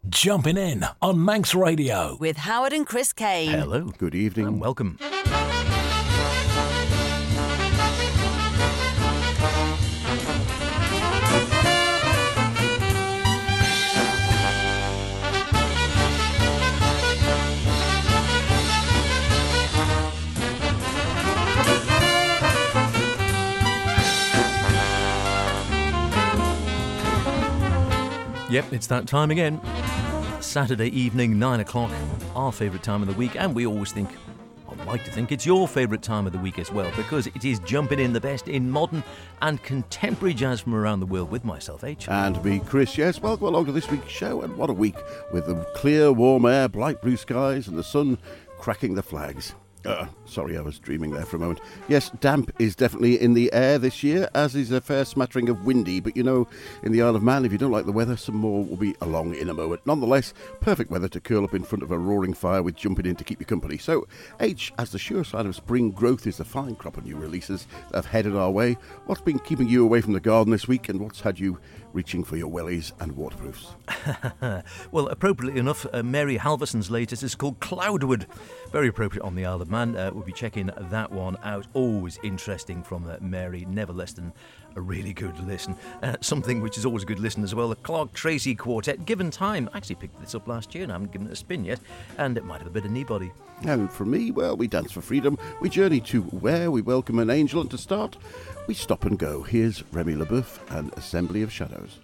Jumping in on Manx Radio with Howard and Chris Kane. Hello. Good evening. And welcome. Yep, it's that time again. Saturday evening, 9 o'clock, our favourite time of the week, and we always think, I'd like to think it's your favourite time of the week as well, because it is jumping in the best in modern and contemporary jazz from around the world with myself, H. And me, Chris. Yes, welcome along to this week's show, and what a week with the clear, warm air, bright blue skies, and the sun cracking the flags. Sorry, I was dreaming there for a moment. Yes, damp is definitely in the air this year, as is a fair smattering of windy. But you know, in the Isle of Man, if you don't like the weather, some more will be along in a moment. Nonetheless, perfect weather to curl up in front of a roaring fire with Jumping In to keep you company. So, H, as the sure sign of spring growth is the fine crop of new releases that have headed our way, what's been keeping you away from the garden this week, and what's had you reaching for your wellies and waterproofs? Well, appropriately enough, Mary Halverson's latest is called Cloudwood. Very appropriate on the Isle of Man. We'll be checking that one out. Always interesting from Mary, never less than a really good listen. Something which is always a good listen as well, the Clark Tracy Quartet, Given Time. I actually picked this up last year and I haven't given it a spin yet, and it might have a bit of knee-body. And for me, well, we dance for freedom, we journey to where, we welcome an angel, and to start, we stop and go. Here's Remy LeBeuf and Assembly of Shadows.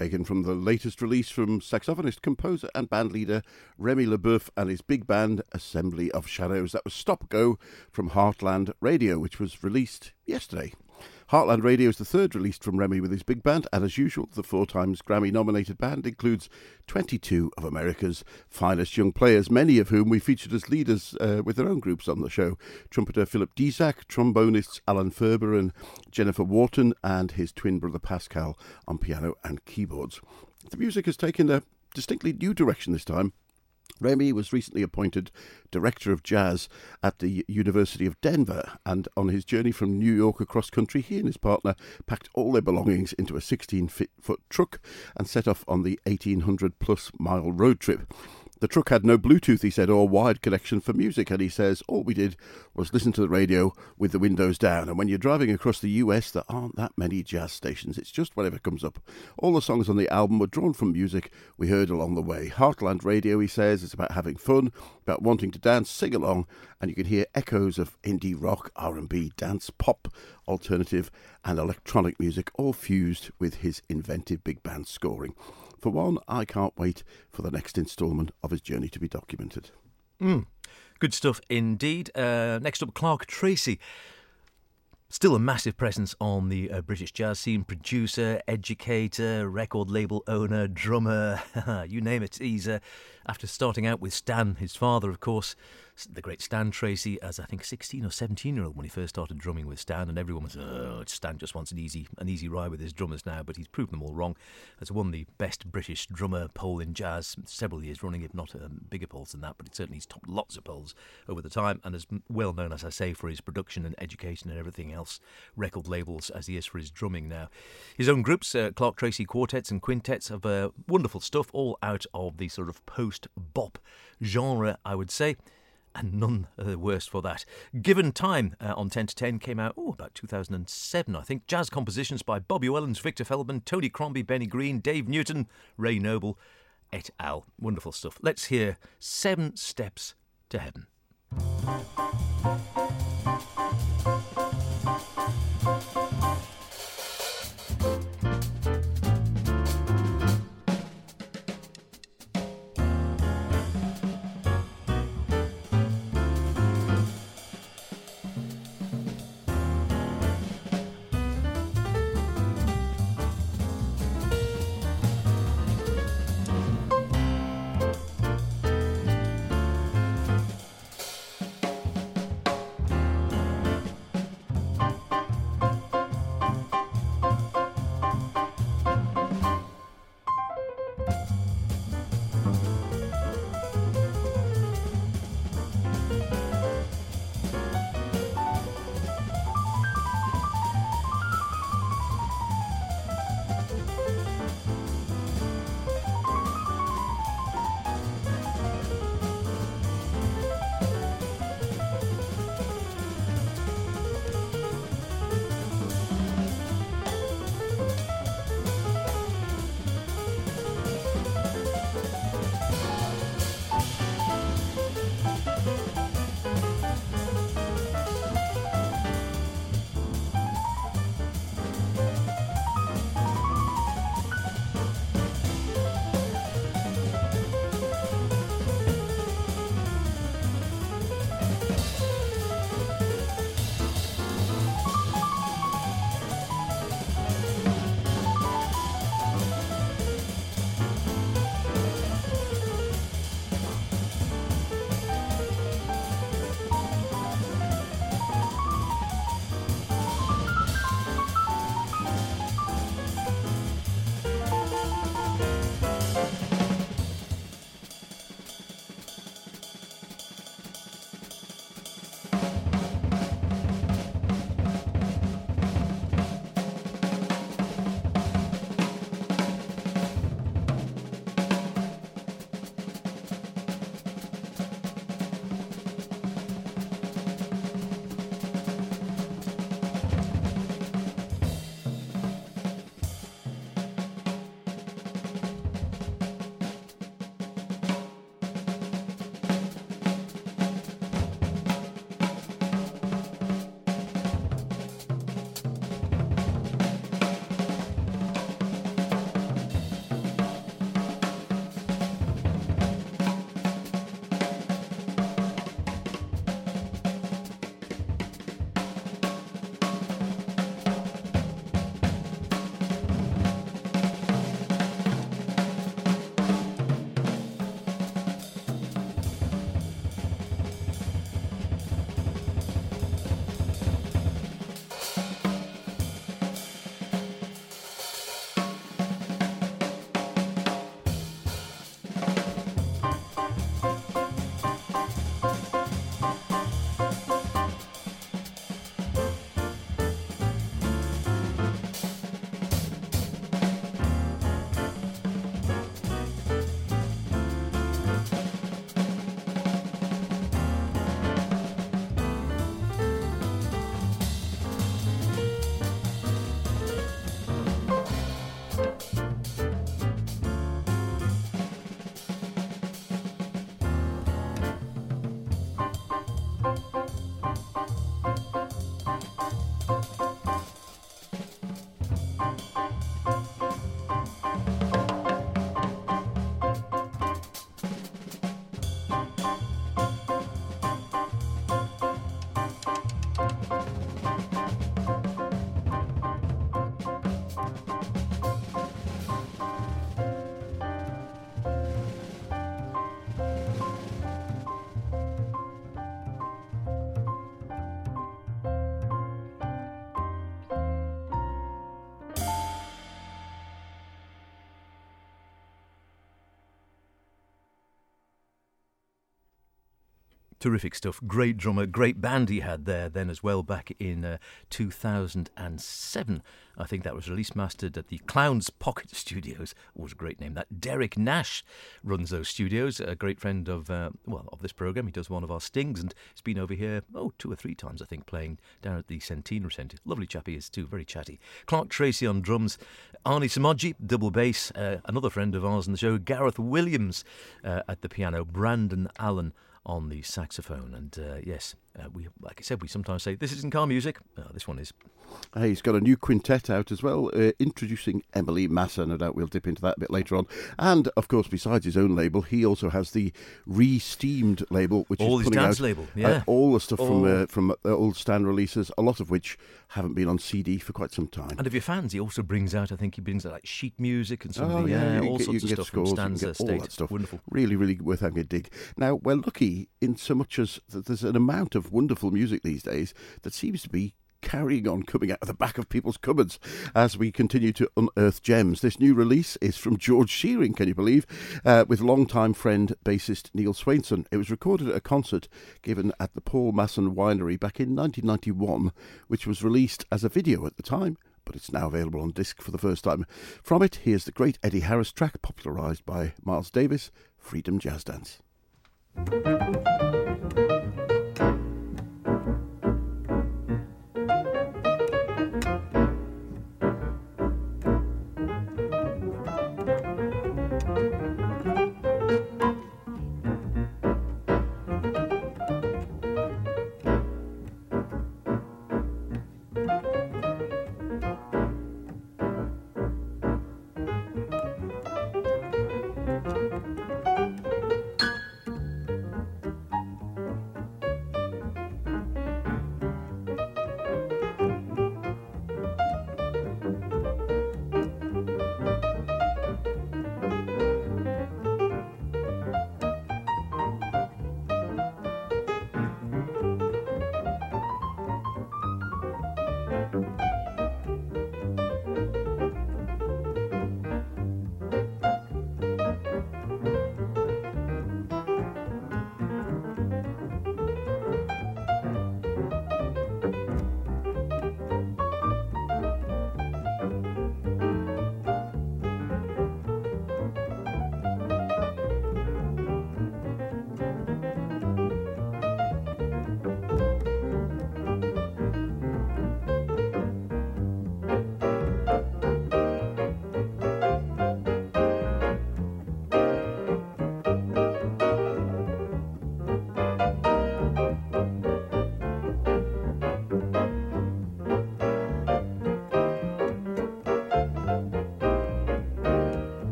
taken from the latest release from saxophonist, composer and bandleader Remy LeBeuf and his big band Assembly of Shadows. That was Stop Go from Heartland Radio, which was released yesterday. Heartland Radio is the third released from Remy with his big band, and as usual, the 4 times Grammy-nominated band includes 22 of America's finest young players, many of whom we featured as leaders with their own groups on the show. Trumpeter Philip Dizak, trombonists Alan Ferber and Jennifer Wharton, and his twin brother Pascal on piano and keyboards. The music has taken a distinctly new direction this time. Remy was recently appointed Director of Jazz at the University of Denver, and on his journey from New York across country, he and his partner packed all their belongings into a 16-foot truck and set off on the 1,800-plus mile road trip. The truck had no Bluetooth, he said, or wired connection for music, and he says all we did was listen to the radio with the windows down. And when you're driving across the US, there aren't that many jazz stations. It's just whatever comes up. All the songs on the album were drawn from music we heard along the way. Heartland Radio, he says, is about having fun, about wanting to dance, sing along, and you can hear echoes of indie rock, R&B, dance, pop, alternative, and electronic music, all fused with his inventive big band scoring. For one, I can't wait for the next instalment of his journey to be documented. Good stuff indeed. Next up, Clark Tracy. Still a massive presence on the British jazz scene. Producer, educator, record label owner, drummer, you name it. He's, after starting out with Stan, his father, of course, the great Stan Tracy, as I think 16 or 17-year-old when he first started drumming with Stan, and everyone was, Stan just wants an easy ride with his drummers now, but he's proven them all wrong. Has won the best British drummer poll in jazz several years running, if not bigger polls than that, but certainly he's topped lots of polls over the time, and is well known, as I say, for his production and education and everything else, record labels, as he is for his drumming now. His own groups, Clark Tracy quartets and quintets, have wonderful stuff, all out of the sort of post-bop genre, I would say. And none the worse for that. Given Time on 10 to 10 came out about 2007, I think. Jazz compositions by Bobby Wellens, Victor Feldman, Tony Crombie, Benny Green, Dave Newton, Ray Noble, et al. Wonderful stuff. Let's hear 7 Steps to Heaven. Terrific stuff. Great drummer, great band he had there then as well back in 2007. I think that was release mastered at the Clown's Pocket Studios. What a great name. That Derek Nash runs those studios, a great friend of this programme. He does one of our stings and he's been over here, 2 or 3 times, I think, playing down at the Centenary Centre. Lovely chap he is too, very chatty. Clark Tracy on drums, Arnie Samoji, double bass, another friend of ours on the show, Gareth Williams at the piano, Brandon Allen on the saxophone. And like I said, we sometimes say this isn't car music. This one is. He's got a new quintet out as well, introducing Emily Massa. No doubt we'll dip into that a bit later on. And, of course, besides his own label, he also has the Re-Steamed label, which all is his putting dance out label, yeah. all the stuff from old Stan releases, a lot of which haven't been on CD for quite some time. And if you're fans, he also brings out, like sheet music and something. All you sorts can of get stuff from scores, Stan's all estate. that stuff. Wonderful. Really, really worth having a dig. Now, we're lucky in so much as that there's an amount of wonderful music these days that seems to be carrying on coming out of the back of people's cupboards as we continue to unearth gems. This new release is from George Shearing, can you believe, with longtime friend bassist Neil Swainson. It was recorded at a concert given at the Paul Masson Winery back in 1991, which was released as a video at the time, but it's now available on disc for the first time. From it, here's the great Eddie Harris track popularised by Miles Davis, Freedom Jazz Dance.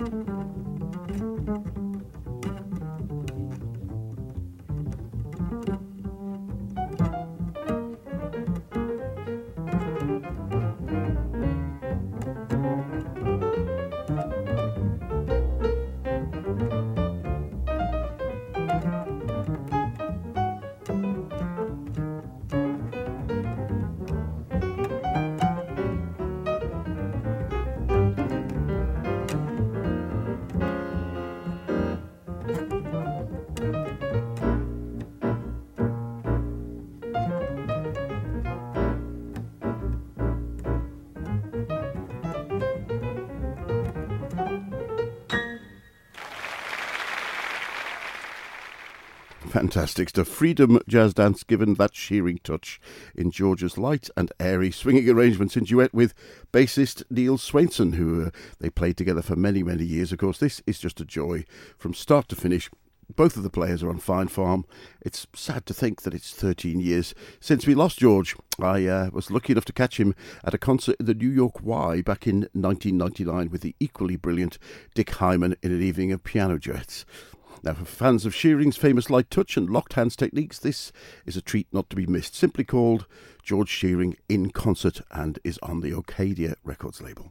Fantastic stuff. Freedom jazz dance given that shearing touch in George's light and airy swinging arrangements in duet with bassist Neil Swainson, who they played together for many, many years. Of course, this is just a joy from start to finish. Both of the players are on fine form. It's sad to think that it's 13 years since we lost George. I was lucky enough to catch him at a concert in the New York Y back in 1999 with the equally brilliant Dick Hyman in an evening of piano duets. Now, for fans of Shearing's famous light touch and locked hands techniques, this is a treat not to be missed, simply called George Shearing in Concert, and is on the Ocadia Records label.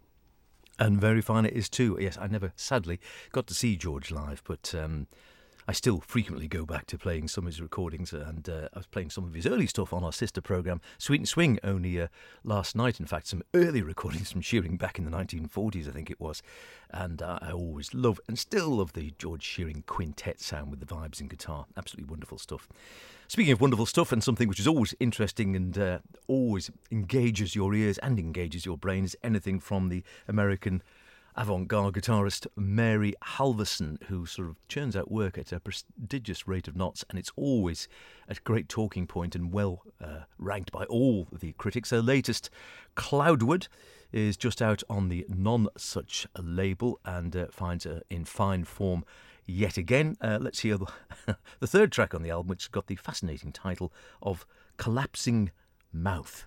And very fine it is too. Yes, I never, sadly, got to see George live, but I still frequently go back to playing some of his recordings, and I was playing some of his early stuff on our sister programme, Sweet and Swing, only last night. In fact, some early recordings from Shearing back in the 1940s, I think it was. And I always love and still love the George Shearing quintet sound with the vibes and guitar. Absolutely wonderful stuff. Speaking of wonderful stuff, and something which is always interesting and always engages your ears and engages your brain, is anything from the American avant-garde guitarist Mary Halvorson, who sort of churns out work at a prodigious rate of knots, and it's always a great talking point and well ranked by all the critics. Her latest, Cloudwood, is just out on the Non-Such label and finds her in fine form yet again. Let's hear the third track on the album, which has got the fascinating title of Collapsing Mouth.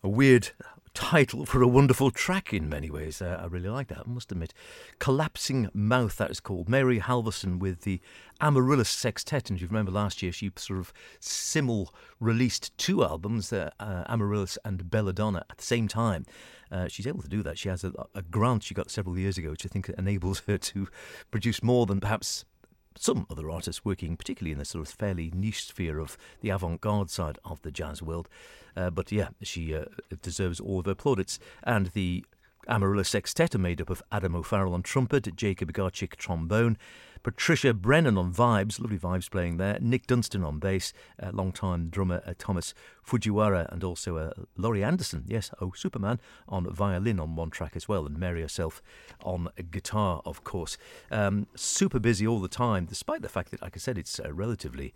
A weird title for a wonderful track in many ways. I really like that, I must admit. Collapsing Mouth, that is called. Mary Halvorson with the Amaryllis Sextet, and if you remember last year she sort of released 2 albums, Amaryllis and Belladonna, at the same time. She's able to do that. She has a grant she got several years ago, which I think enables her to produce more than perhaps some other artists working particularly in the sort of fairly niche sphere of the avant-garde side of the jazz world. But yeah, she deserves all of her plaudits. And the Amaryllis Sextet are made up of Adam O'Farrell on trumpet, Jacob Garchick trombone, Patricia Brennan on vibes, lovely vibes playing there, Nick Dunstan on bass, long-time drummer Thomas Fujiwara, and also Laurie Anderson, yes, Superman, on violin on one track as well, and Mary herself on guitar, of course. Super busy all the time, despite the fact that, like I said, it's relatively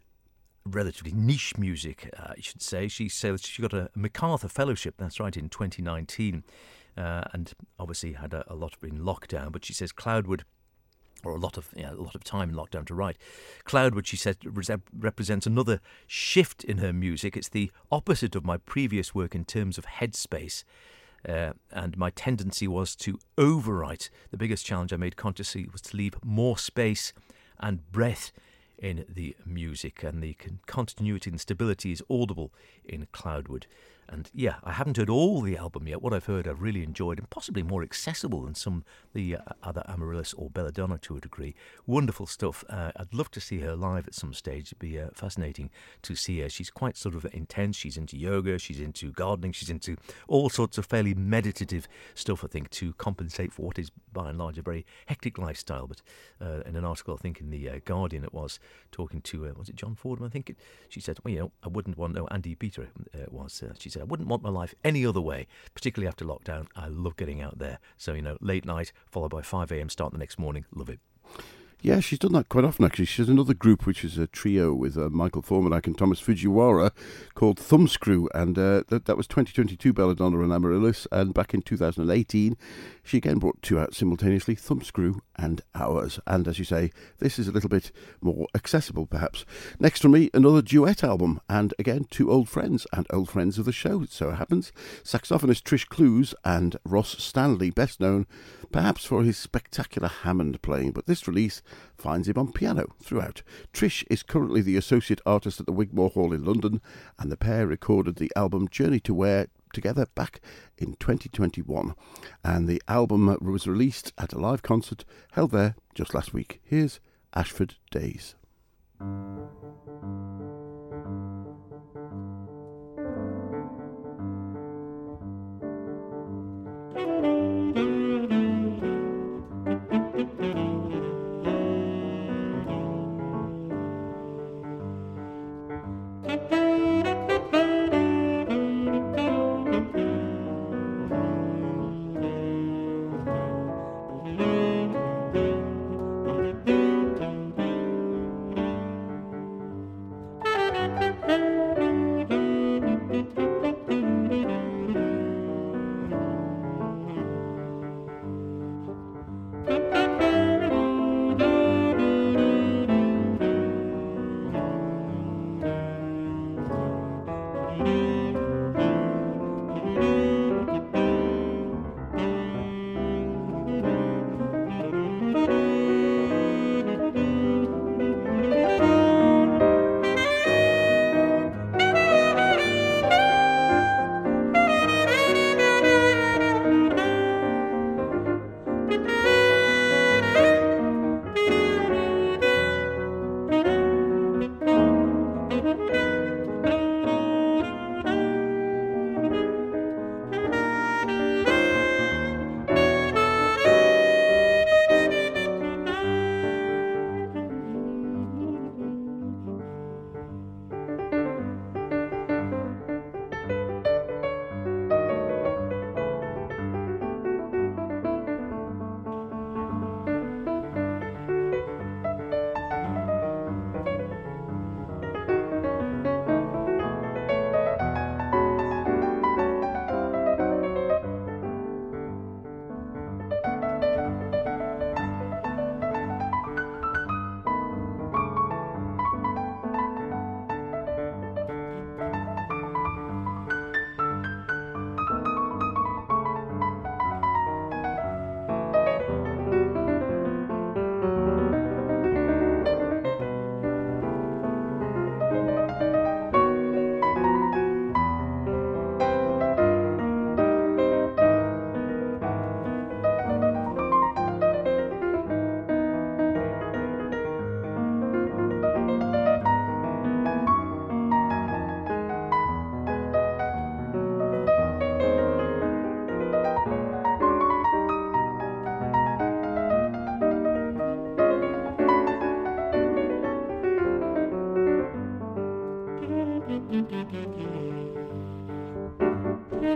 niche music, I should say. She said she got a MacArthur Fellowship, that's right, in 2019, and obviously had a lot in lockdown, but she says Cloudwood, or a lot of time in lockdown to write. Cloudwood, she said, represents another shift in her music. It's the opposite of my previous work in terms of headspace. And my tendency was to overwrite. The biggest challenge I made consciously was to leave more space and breath in the music, and the continuity and stability is audible in Cloudwood. And yeah, I haven't heard all the album yet. What I've heard I've really enjoyed, and possibly more accessible than some the other Amaryllis or Belladonna to a degree. Wonderful stuff. I'd love to see her live at some stage. It'd be fascinating to see her. She's quite sort of intense. She's into yoga, she's into gardening, she's into all sorts of fairly meditative stuff, I think, to compensate for what is by and large a very hectic lifestyle. But in an article, I think in the Guardian it was, talking to, was it John Fordham, I think, she said, well, I wouldn't want, Andy Peter was, she said, I wouldn't want my life any other way, particularly after lockdown. I love getting out there. So, late night, followed by 5 a.m. start the next morning. Love it. Yeah, she's done that quite often, actually. She has another group, which is a trio with Michael Formanak and Thomas Fujiwara, called Thumbscrew, and that was 2022 Belladonna and Amaryllis, and back in 2018, she again brought 2 out simultaneously, Thumbscrew and Hours. And as you say, this is a little bit more accessible, perhaps. Next from me, another duet album, and again, 2 old friends, and old friends of the show, so it happens. Saxophonist Trish Clues and Ross Stanley, best known perhaps for his spectacular Hammond playing, but this release finds him on piano throughout. Trish is currently the associate artist at the Wigmore Hall in London, and the pair recorded the album Journey to Where together back in 2021, and the album was released at a live concert held there just last week. Here's Ashford Days.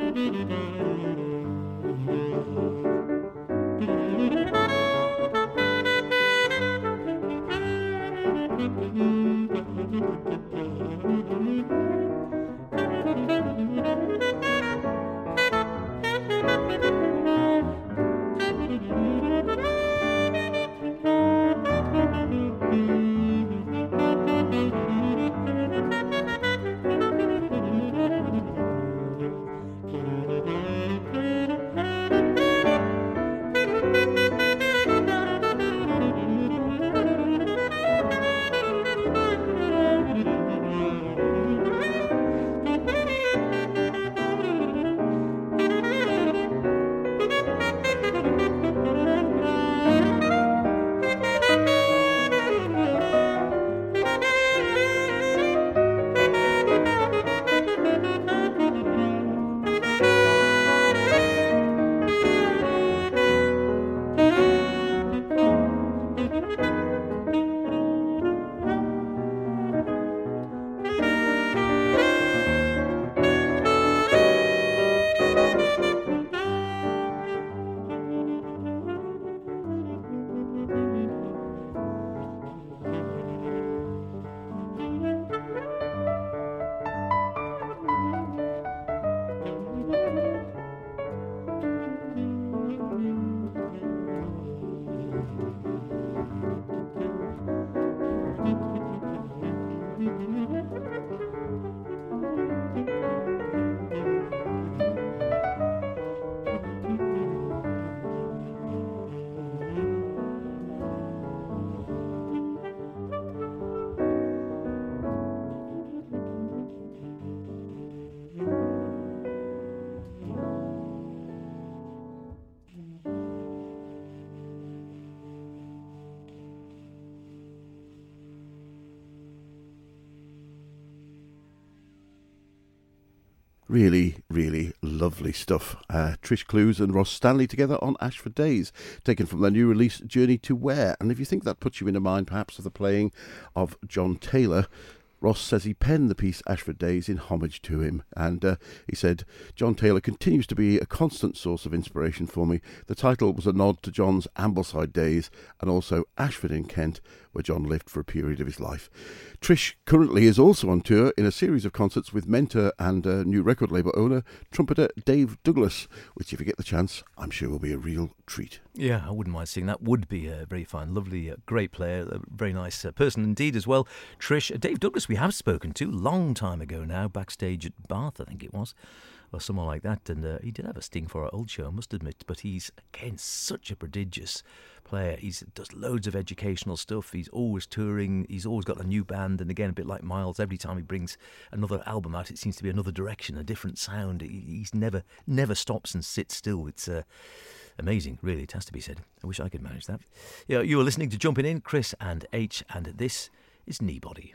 Really, really lovely stuff. Trish Clues and Ross Stanley together on Ashford Days, taken from their new release, Journey to Where. And if you think that puts you in a mind, perhaps, of the playing of John Taylor, Ross says he penned the piece Ashford Days in homage to him. And he said, John Taylor continues to be a constant source of inspiration for me. The title was a nod to John's Ambleside days and also Ashford in Kent, where John lived for a period of his life. Trish currently is also on tour in a series of concerts with mentor and new record label owner, trumpeter Dave Douglas, which if you get the chance, I'm sure will be a real treat. Yeah, I wouldn't mind seeing that. Would be very fine. Lovely, great player, a very nice person indeed as well. Trish, Dave Douglas we have spoken to, long time ago now, backstage at Bath, I think it was, or someone like that, and he did have a sting for our old show, I must admit, but he's, again, such a prodigious player. He does loads of educational stuff, he's always touring, he's always got a new band, and again, a bit like Miles, every time he brings another album out, it seems to be another direction, a different sound. He's never stops and sits still. It's amazing, really, it has to be said. I wish I could manage that. Yeah, you are listening to Jumping In, Chris and H, and this is Kneebody.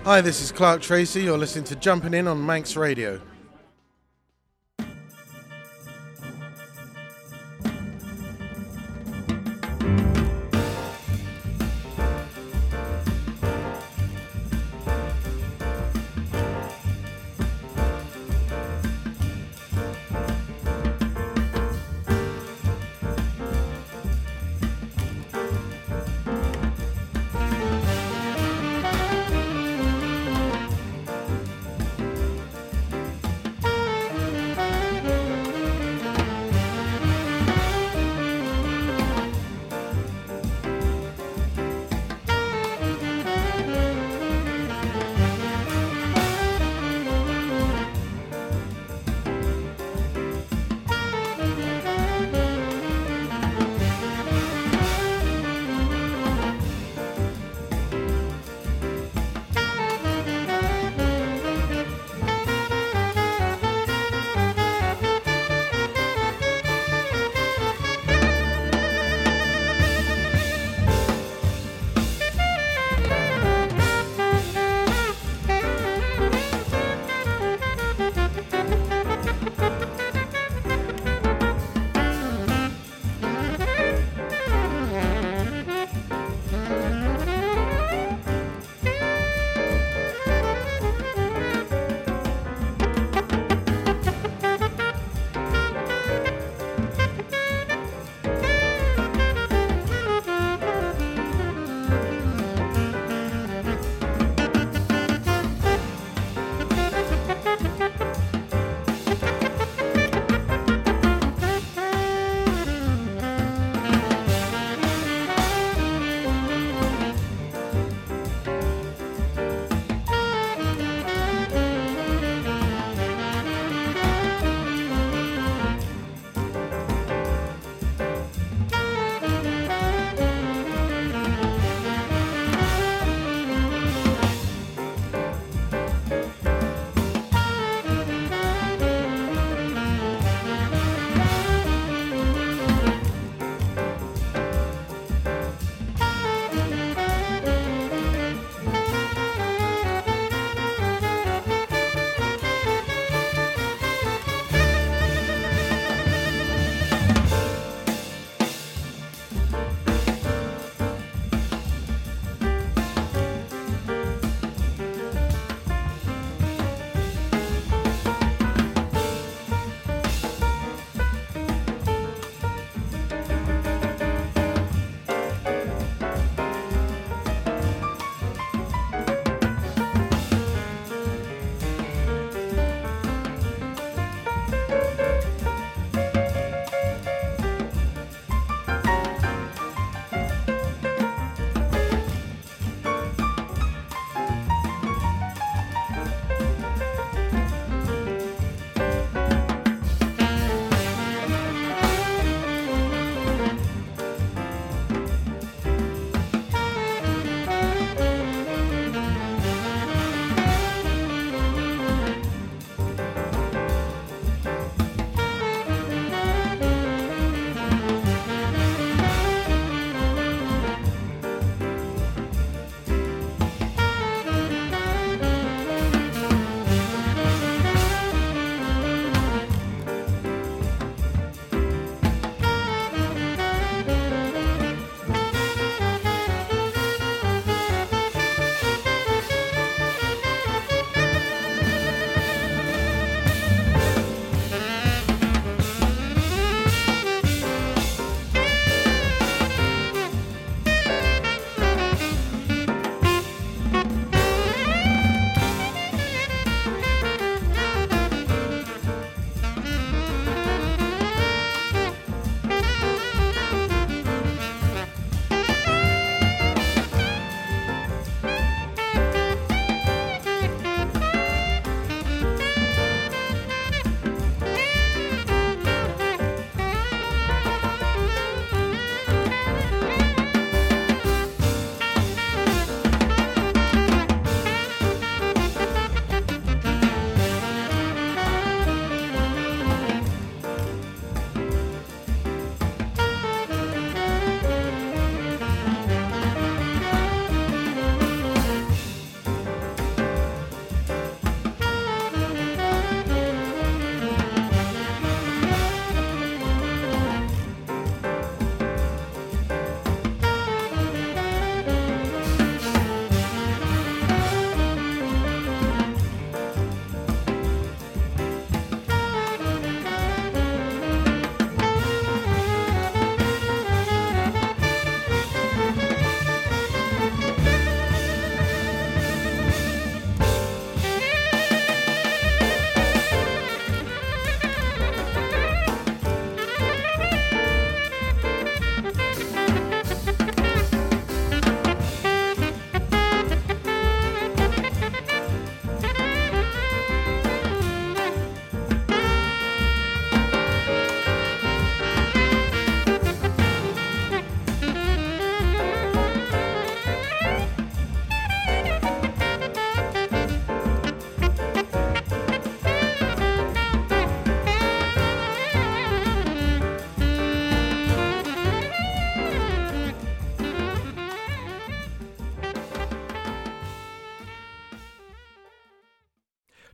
Hi, this is Clark Tracy. You're listening to Jumping In on Manx Radio.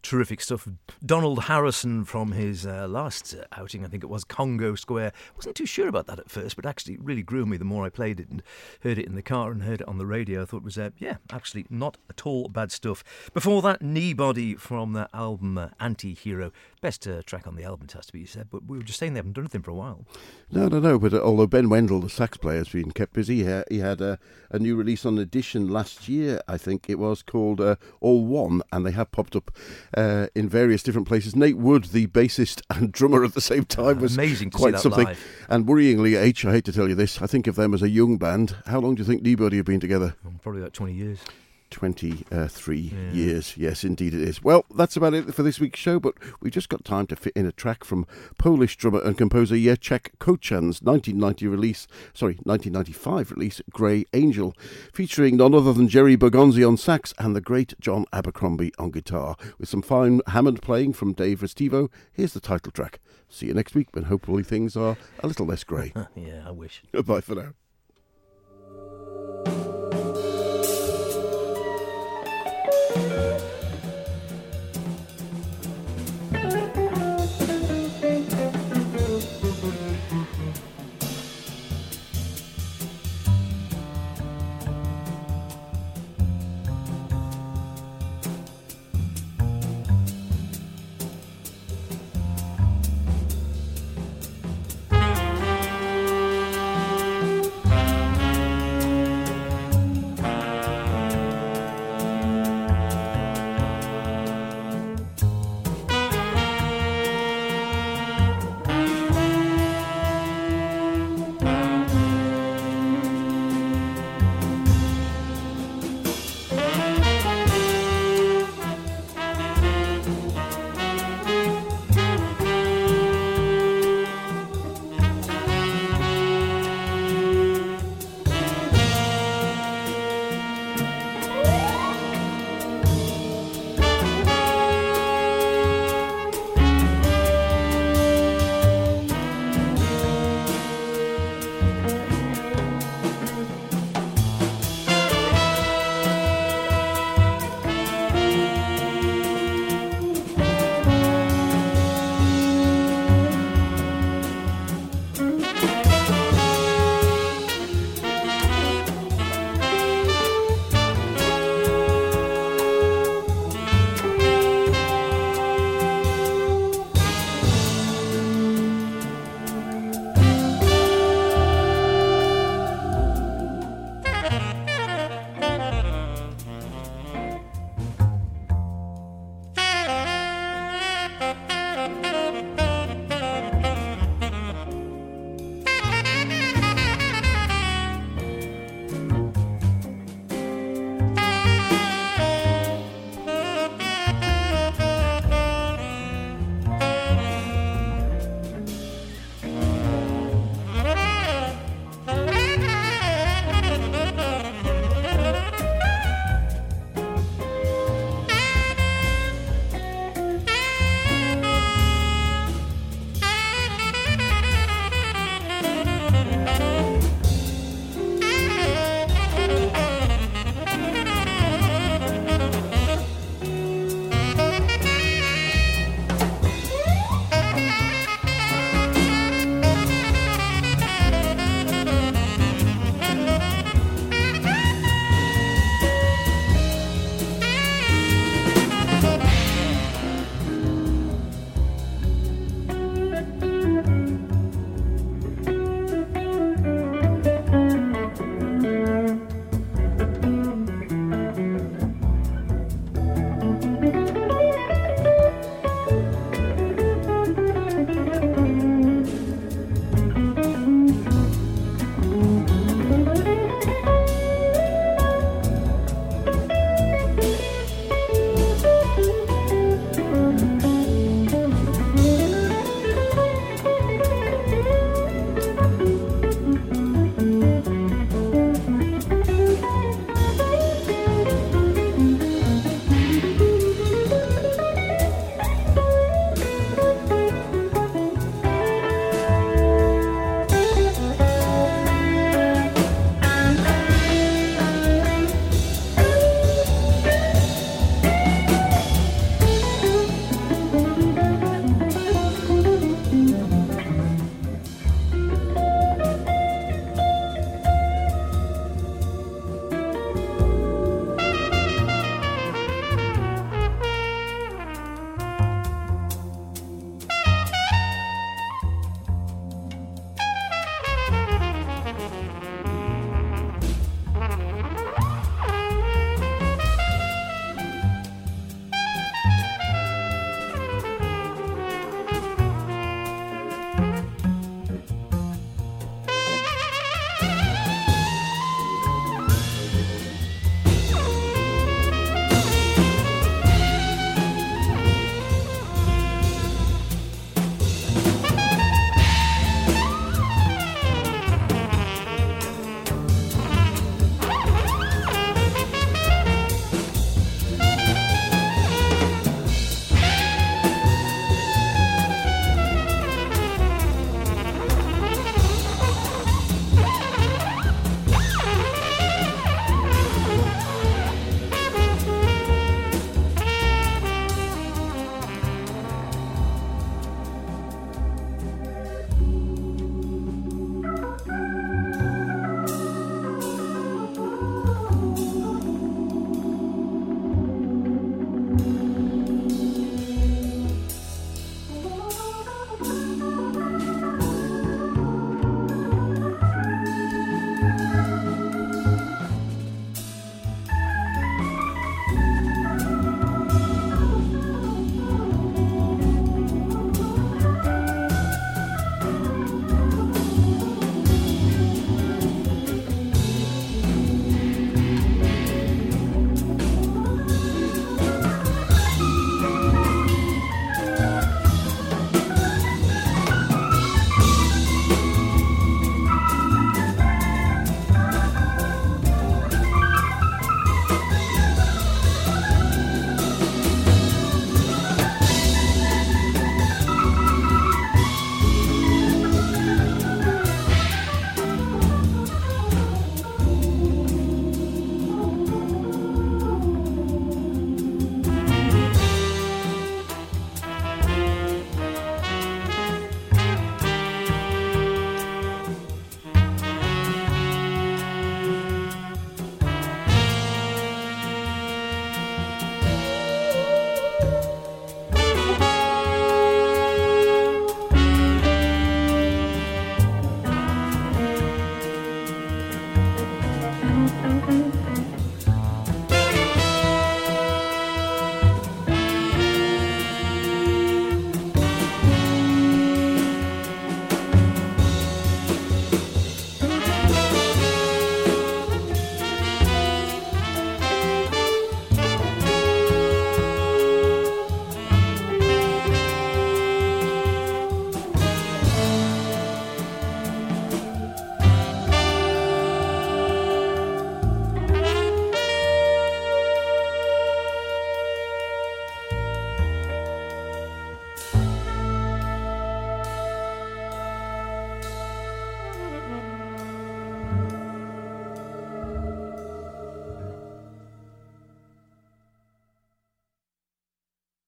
terrific stuff. Donald Harrison from his last outing, I think it was Congo Square. Wasn't too sure about that at first, but actually it really grew me the more I played it and heard it in the car and heard it on the radio. I thought it was, actually not at all bad stuff. Before that, Kneebody from the album Anti-Hero. Best track on the album, it has to be said, but we were just saying they haven't done anything for a while. No, but although Ben Wendell, the sax player, has been kept busy, he had a new release on Edition last year, I think it was, called All One, and they have popped up in various different places. Nate Wood, the bassist and drummer at the same time, was amazing to quite see that something. live. And worryingly, H, I hate to tell you this, I think of them as a young band. How long do you think Kneebody have been together? Probably about 20 years. 23 years. Yes, indeed it is. Well, that's about it for this week's show, but we just got time to fit in a track from Polish drummer and composer Jacek Kochan's 1995 release, Grey Angel, featuring none other than Jerry Bergonzi on sax and the great John Abercrombie on guitar, with some fine Hammond playing from Dave Restivo. Here's the title track. See you next week when hopefully things are a little less grey. Yeah, I wish. Bye for now.